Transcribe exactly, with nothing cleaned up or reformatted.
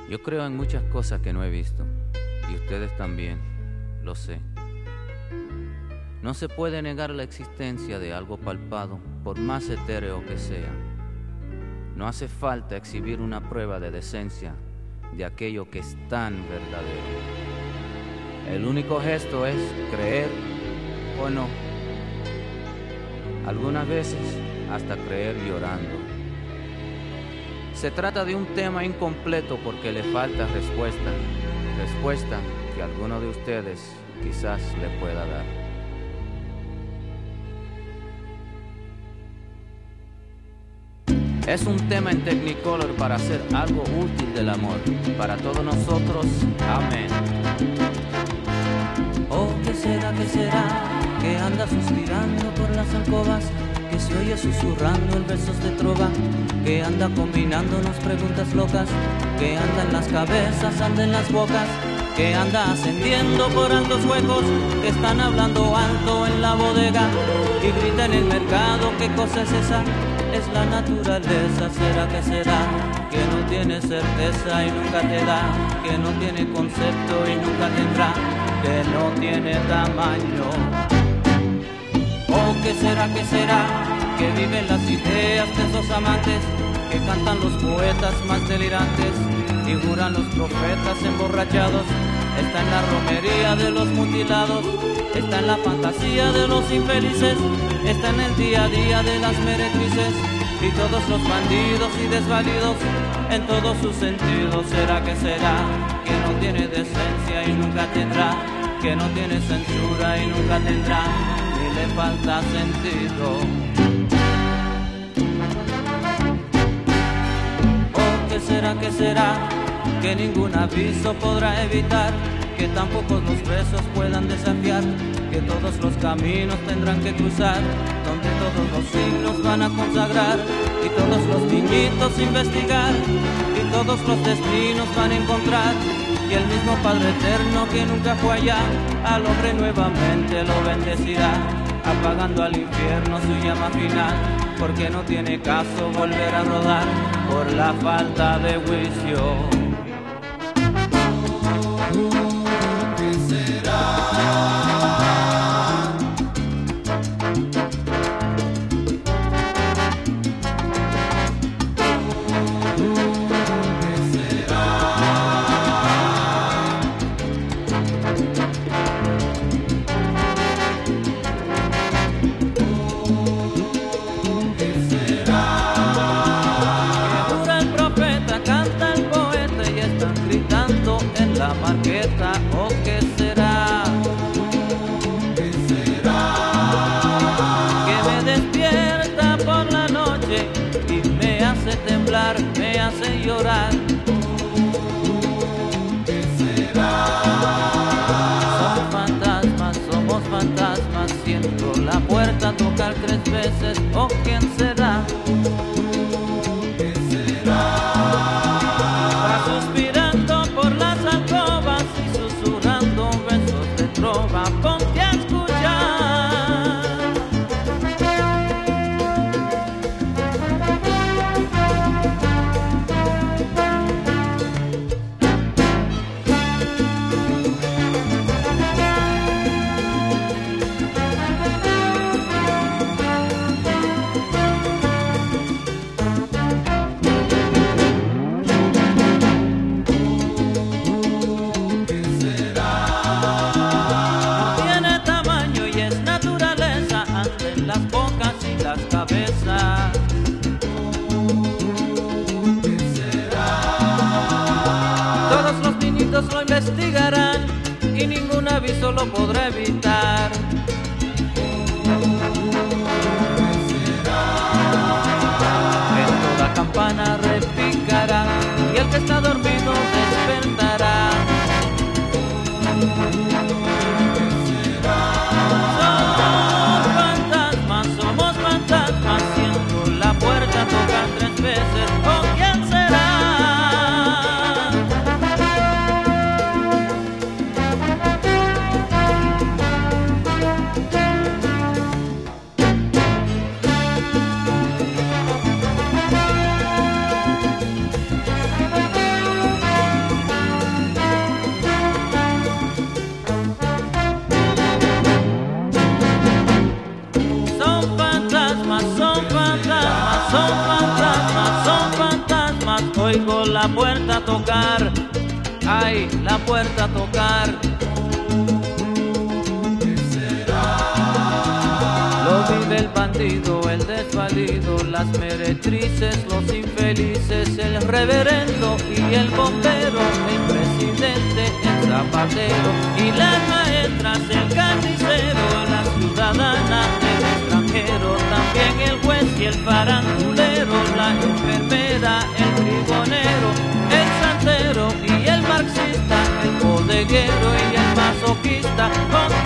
Yo creo en muchas cosas que no he visto, y ustedes también, lo sé. No se puede negar la existencia de algo palpado, por más etéreo que sea. No hace falta exhibir una prueba de decencia de aquello que es tan verdadero. El único gesto es creer o no. Algunas veces hasta creer llorando. Se trata de un tema incompleto porque le falta respuesta, respuesta que alguno de ustedes quizás le pueda dar. Es un tema en Technicolor para hacer algo útil del amor, para todos nosotros, amén. Oh, ¿qué será, qué será? Que anda suspirando por las alcobas, que se oye susurrando en versos de trova, que anda combinándonos preguntas locas, que anda en las cabezas, anda en las bocas, que anda ascendiendo por altos huecos, que están hablando alto en la bodega y grita en el mercado. ¿Qué cosa es esa? Es la naturaleza. ¿Será que será? Que no tiene certeza y nunca te da, que no tiene concepto y nunca tendrá, que no tiene tamaño. Oh, ¿qué será, qué será? Que viven las ideas de esos amantes, que cantan los poetas más delirantes y juran los profetas emborrachados. Está en la romería de los mutilados, está en la fantasía de los infelices, está en el día a día de las meretrices y todos los bandidos y desvalidos en todos sus sentidos. ¿Será que será? Que no tiene decencia y nunca tendrá, que no tiene censura y nunca tendrá, ni le falta sentido. Oh, ¿qué será, qué será? Que ningún aviso podrá evitar, que tampoco los presos puedan desafiar, que todos los caminos tendrán que cruzar, donde todos los siglos van a consagrar, y todos los niñitos investigar, y todos los destinos van a encontrar, y el mismo Padre Eterno que nunca fue allá, al hombre nuevamente lo bendecirá, apagando al infierno su llama final, porque no tiene caso volver a rodar por la falta de juicio. ¿O qué será? ¿Qué será? Que me despierta por la noche y me hace temblar, me hace llorar. ¿Qué será? Somos fantasmas, somos fantasmas, siento la puerta tocar tres veces. ¿O quién será? Ponte a escuchar. Lo investigarán y ningún aviso lo podrá evitar. En toda campana repicará y el que está dormido despertará. Somos fantasmas, somos fantasmas, siento la puerta tocar tres veces. ¿O quién será? son fantasmas, son fantasmas. Oigo la puerta tocar, ay, la puerta tocar. ¿Qué será? Lo vive el bandido, el desvalido, las meretrices, los infelices, el reverendo y el bombero, el presidente, el zapatero y las maestras, el carnicero, la ciudadana, el extranjero, también el juez y el farandulero, la enfermera, el bribonero, el santero y el marxista, el bodeguero y el masoquista. Con